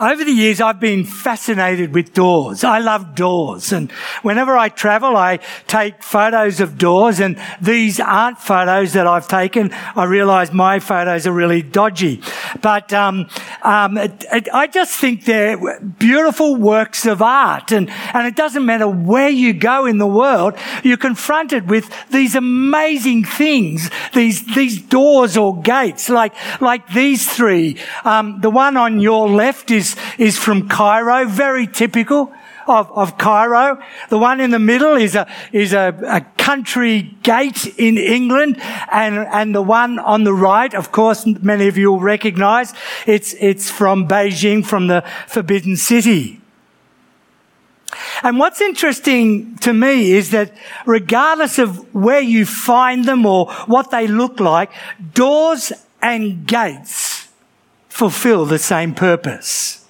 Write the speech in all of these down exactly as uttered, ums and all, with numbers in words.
Over the years, I've been fascinated with doors. I love doors. And whenever I travel, I take photos of doors. And these aren't photos that I've taken. I realise my photos are really dodgy. But um, um, it, it, I just think they're beautiful works of art. And, and it doesn't matter where you go in the world, you're confronted with these amazing things, these these doors or gates, like like these three. Um, the one on your left is is from Cairo, very typical of, of Cairo. The one in the middle is a is a, a country gate in England, and and the one on the right, of course, many of you will recognise, it's it's from Beijing, from the Forbidden City. And what's interesting to me is that regardless of where you find them or what they look like, doors and gates fulfill the same purpose.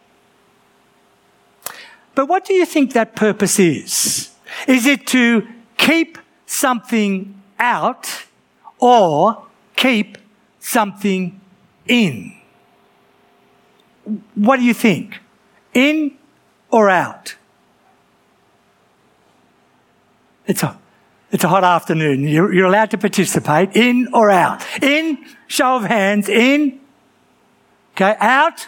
But what do you think that purpose is? Is it to keep something out or keep something in? What do you think? In or out? It's a, it's a hot afternoon. You're, you're allowed to participate. In or out? In, show of hands. In. Okay, out.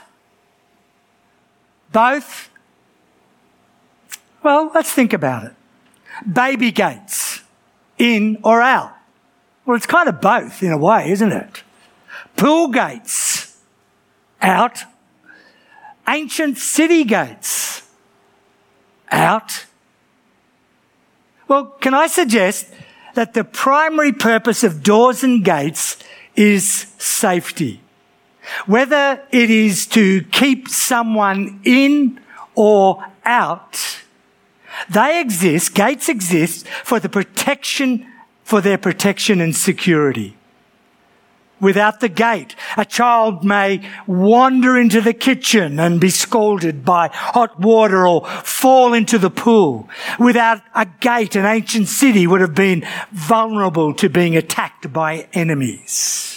Both. Well, let's think about it. Baby gates. In or out? Well, it's kind of both in a way, isn't it? Pool gates. Out. Ancient city gates. Out. Well, can I suggest that the primary purpose of doors and gates is safety? Whether it is to keep someone in or out, they exist, gates exist for the protection, for their protection and security. Without the gate, a child may wander into the kitchen and be scalded by hot water or fall into the pool. Without a gate, an ancient city would have been vulnerable to being attacked by enemies.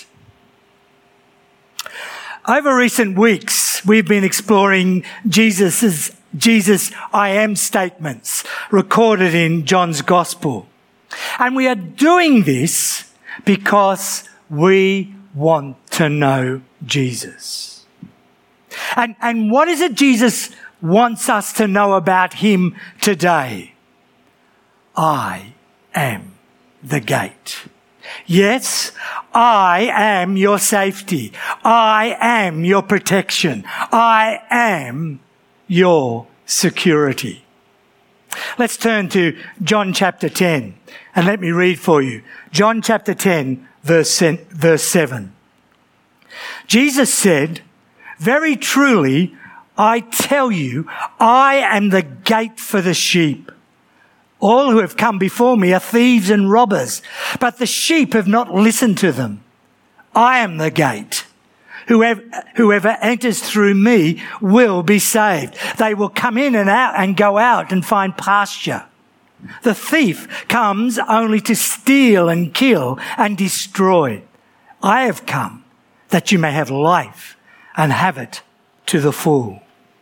Over recent weeks, we've been exploring Jesus's, Jesus I am statements recorded in John's Gospel. And we are doing this because we want to know Jesus. And, and what is it Jesus wants us to know about him today? I am the gate. Yes, I am your safety. I am your protection. I am your security. Let's turn to John chapter ten and let me read for you. John chapter ten, verse seven. Jesus said, "Very truly, I tell you, I am the gate for the sheep. All who have come before me are thieves and robbers, but the sheep have not listened to them. I am the gate. Whoever, whoever enters through me will be saved. They will come in and out and go out and find pasture. The thief comes only to steal and kill and destroy. I have come that you may have life and have it to the full."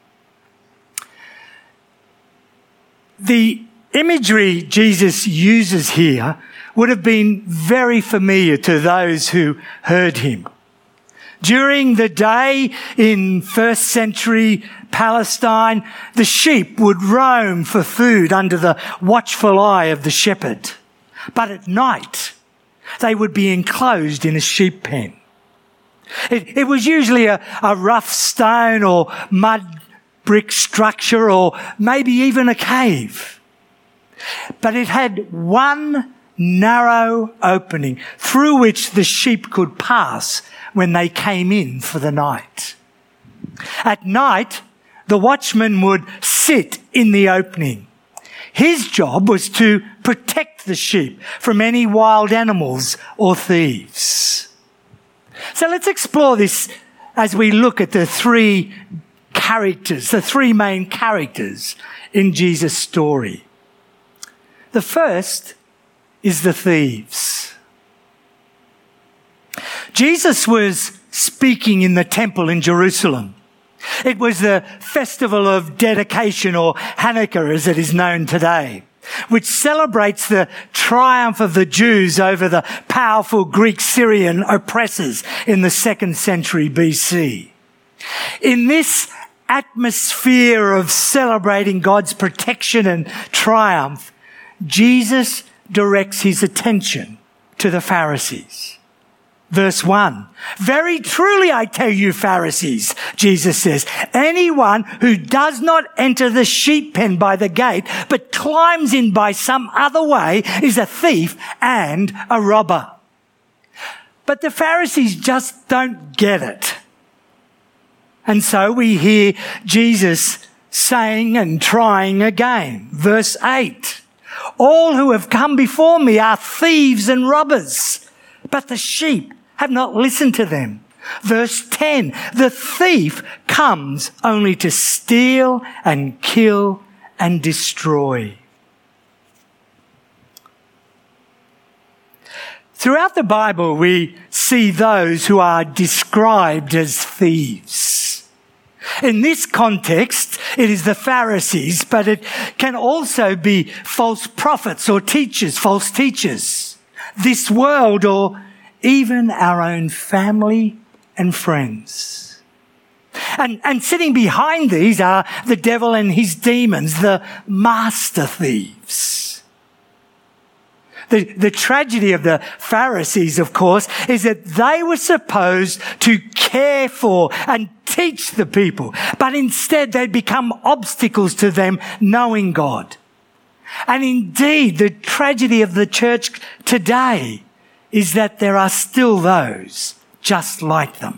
The imagery Jesus uses here would have been very familiar to those who heard him. During the day in first century Palestine, the sheep would roam for food under the watchful eye of the shepherd. But at night, they would be enclosed in a sheep pen. It, it was usually a, a rough stone or mud brick structure or maybe even a cave. But it had one narrow opening through which the sheep could pass when they came in for the night. At night, the watchman would sit in the opening. His job was to protect the sheep from any wild animals or thieves. So let's explore this as we look at the three characters, the three main characters in Jesus' story. The first is the thieves. Jesus was speaking in the temple in Jerusalem. It was the festival of dedication, or Hanukkah as it is known today, which celebrates the triumph of the Jews over the powerful Greek Syrian oppressors in the second century B C. In this atmosphere of celebrating God's protection and triumph, Jesus directs his attention to the Pharisees. Verse one, "Very truly I tell you, Pharisees," Jesus says, "anyone who does not enter the sheep pen by the gate, but climbs in by some other way, is a thief and a robber." But the Pharisees just don't get it. And so we hear Jesus saying and trying again. Verse eight, "All who have come before me are thieves and robbers, but the sheep have not listened to them." Verse ten, "The thief comes only to steal and kill and destroy." Throughout the Bible, we see those who are described as thieves. In this context, it is the Pharisees, but it can also be false prophets or teachers, false teachers, this world, or even our own family and friends. And, and sitting behind these are the devil and his demons, the master thieves. The, the tragedy of the Pharisees, of course, is that they were supposed to care for and teach the people, but instead they'd become obstacles to them knowing God. And indeed, the tragedy of the church today is that there are still those just like them.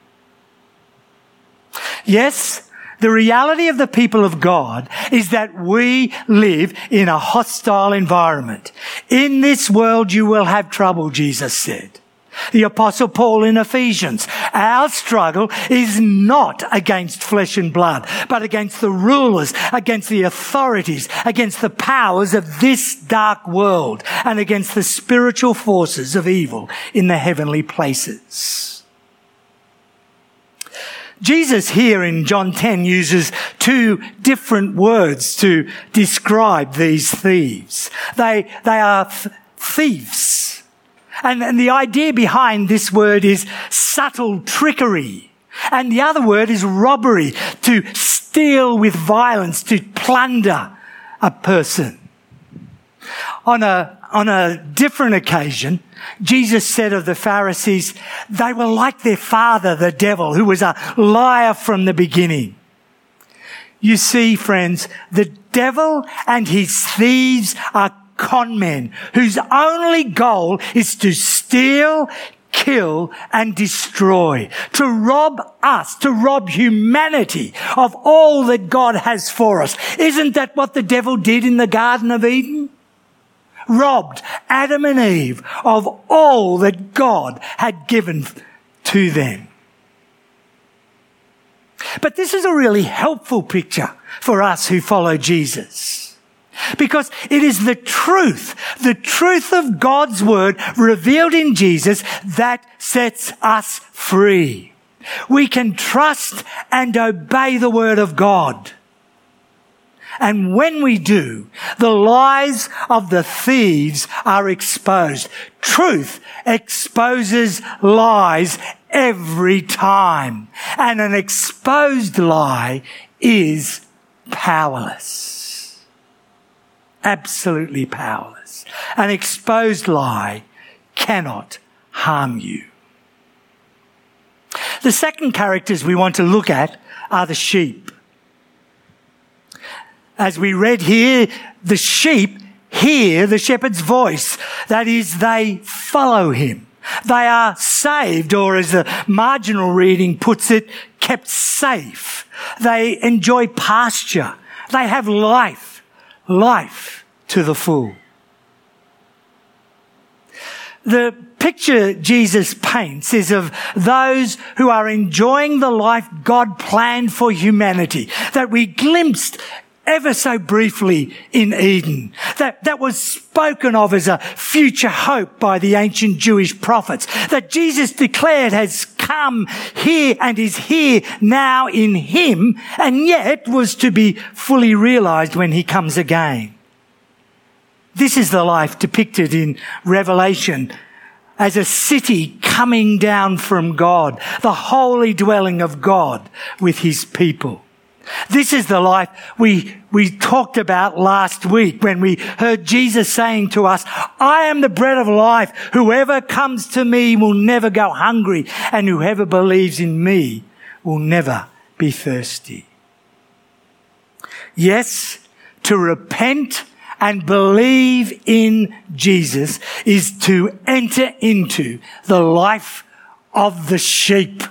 Yes, the reality of the people of God is that we live in a hostile environment. In this world you will have trouble, Jesus said. The Apostle Paul in Ephesians, our struggle is not against flesh and blood, but against the rulers, against the authorities, against the powers of this dark world, and against the spiritual forces of evil in the heavenly places. Jesus here in John ten uses two different words to describe these thieves. They, they are th- thieves. And, and the idea behind this word is subtle trickery. And the other word is robbery, to steal with violence, to plunder a person. On a, on a different occasion, Jesus said of the Pharisees, they were like their father, the devil, who was a liar from the beginning. You see, friends, the devil and his thieves are con men whose only goal is to steal, kill, and destroy, to rob us, to rob humanity of all that God has for us. Isn't that what the devil did in the Garden of Eden? Robbed Adam and Eve of all that God had given to them. But this is a really helpful picture for us who follow Jesus, because it is the truth, the truth of God's word revealed in Jesus that sets us free. We can trust and obey the word of God. And when we do, the lies of the thieves are exposed. Truth exposes lies every time. And an exposed lie is powerless. Absolutely powerless. An exposed lie cannot harm you. The second characters we want to look at are the sheep. As we read here, the sheep hear the shepherd's voice. That is, they follow him. They are saved, or as the marginal reading puts it, kept safe. They enjoy pasture. They have life, life to the full. The picture Jesus paints is of those who are enjoying the life God planned for humanity, that we glimpsed ever so briefly in Eden, that, that was spoken of as a future hope by the ancient Jewish prophets, that Jesus declared has come here and is here now in him, and yet was to be fully realized when he comes again. This is the life depicted in Revelation as a city coming down from God, the holy dwelling of God with his people. This is the life we, we talked about last week when we heard Jesus saying to us, I am the bread of life. Whoever comes to me will never go hungry, and whoever believes in me will never be thirsty. Yes, to repent and believe in Jesus is to enter into the life of the sheep.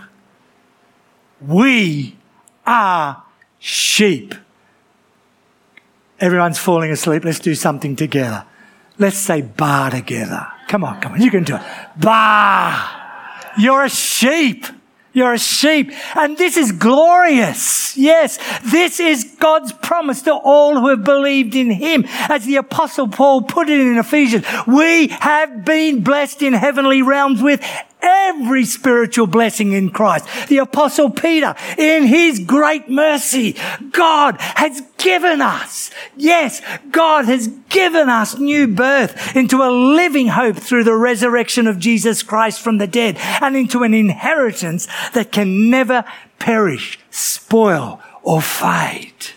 We are sheep. Everyone's falling asleep. Let's do something together. Let's say "ba" together. Come on, come on. You can do it. Ba. You're a sheep. You're a sheep. And this is glorious. Yes, this is God's promise to all who have believed in him. As the Apostle Paul put it in Ephesians, we have been blessed in heavenly realms with every spiritual blessing in Christ. The Apostle Peter, in his great mercy, God has given us, yes, God has given us new birth into a living hope through the resurrection of Jesus Christ from the dead, and into an inheritance that can never perish, spoil, or fade.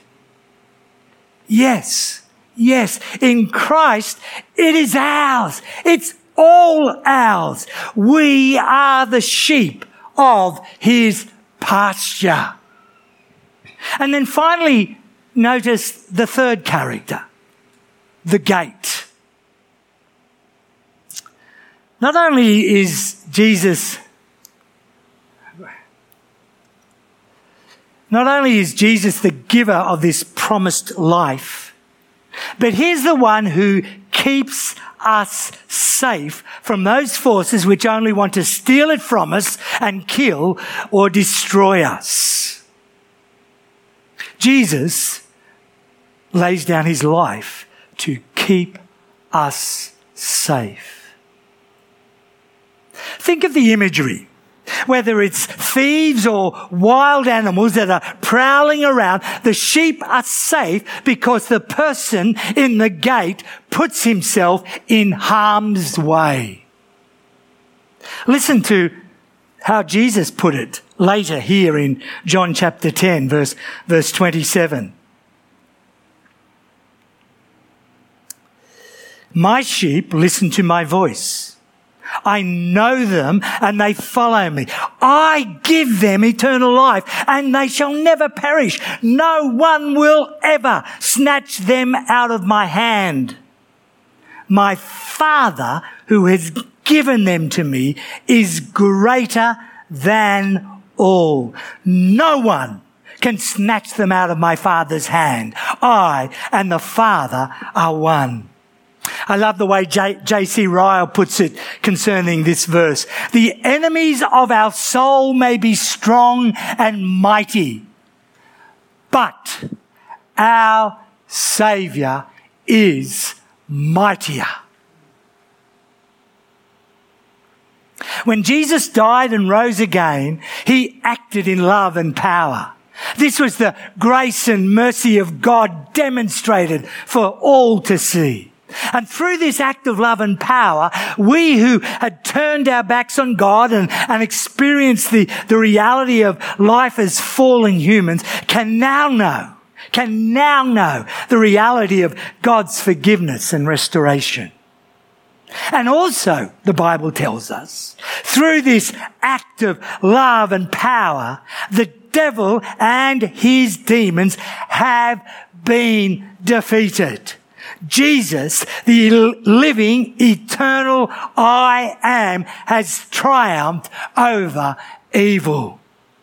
Yes, yes, in Christ it is ours. It's all ours. We are the sheep of his pasture. And then finally, notice the third character, the gate. Not only is Jesus, not only is Jesus the giver of this promised life, but he's the one who keeps us safe from those forces which only want to steal it from us and kill or destroy us. Jesus lays down his life to keep us safe. Think of the imagery. Whether it's thieves or wild animals that are prowling around, the sheep are safe because the person in the gate puts himself in harm's way. Listen to how Jesus put it later here in John chapter ten, verse, verse twenty-seven. My sheep listen to my voice. I know them and they follow me. I give them eternal life and they shall never perish. No one will ever snatch them out of my hand. My Father who has given them to me is greater than all. No one can snatch them out of my Father's hand. I and the Father are one. I love the way J C Ryle puts it concerning this verse. The enemies of our soul may be strong and mighty, but our Saviour is mightier. When Jesus died and rose again, he acted in love and power. This was the grace and mercy of God demonstrated for all to see. And through this act of love and power, we who had turned our backs on God and, and experienced the, the reality of life as fallen humans can now know, can now know the reality of God's forgiveness and restoration. And also, the Bible tells us, through this act of love and power, the devil and his demons have been defeated. Jesus, the living, eternal I Am, has triumphed over evil.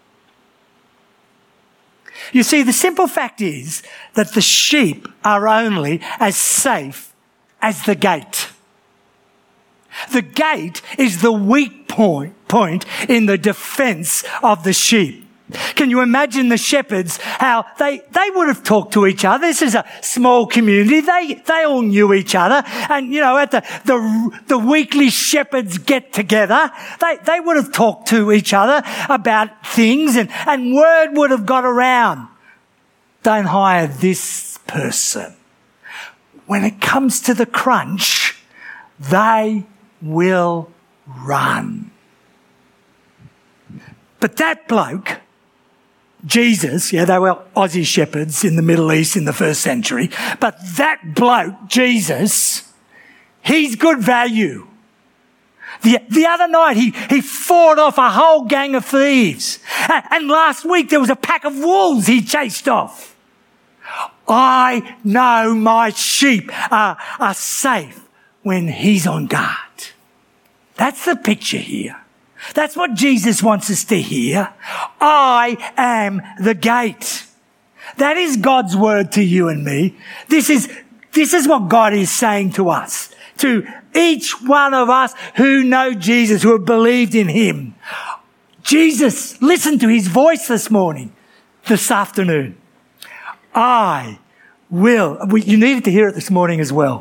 You see, the simple fact is that the sheep are only as safe as the gate. The gate is the weak point, point in the defense of the sheep. Can you imagine the shepherds, how they, they would have talked to each other? This is a small community. They, they all knew each other. And, you know, at the, the, the weekly shepherds get together, they, they would have talked to each other about things, and, and word would have got around. Don't hire this person. When it comes to the crunch, they will run. But that bloke, Jesus, yeah, they were Aussie shepherds in the Middle East in the first century, but that bloke, Jesus, he's good value. The, the other night, he, he fought off a whole gang of thieves. And, and last week, there was a pack of wolves he chased off. I know my sheep are, are safe when he's on guard. That's the picture here. That's what Jesus wants us to hear. I am the gate. That is God's word to you and me. This is, this is what God is saying to us, to each one of us who know Jesus, who have believed in him. Jesus, listen to his voice this morning, this afternoon. I will. You needed to hear it this morning as well.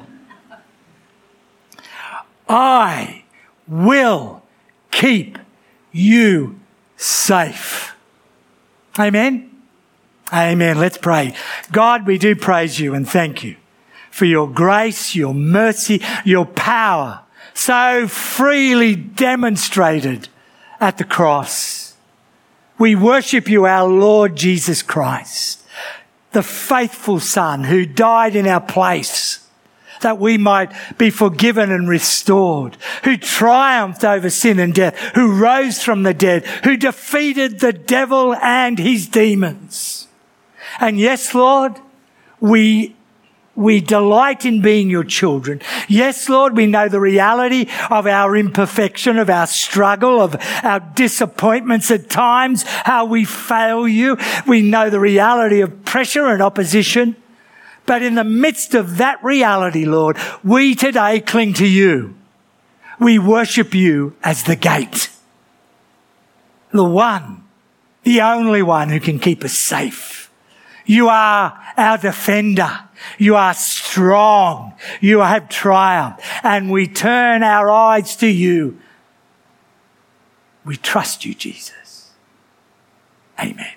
I will keep you safe. Amen? Amen. Let's pray. God, we do praise you and thank you for your grace, your mercy, your power, so freely demonstrated at the cross. We worship you, our Lord Jesus Christ, the faithful Son who died in our place, that we might be forgiven and restored, who triumphed over sin and death, who rose from the dead, who defeated the devil and his demons. And yes, Lord, we, we delight in being your children. Yes, Lord, we know the reality of our imperfection, of our struggle, of our disappointments at times, how we fail you. We know the reality of pressure and opposition. But in the midst of that reality, Lord, we today cling to you. We worship you as the gate. The one, the only one who can keep us safe. You are our defender. You are strong. You have triumphed. And we turn our eyes to you. We trust you, Jesus. Amen.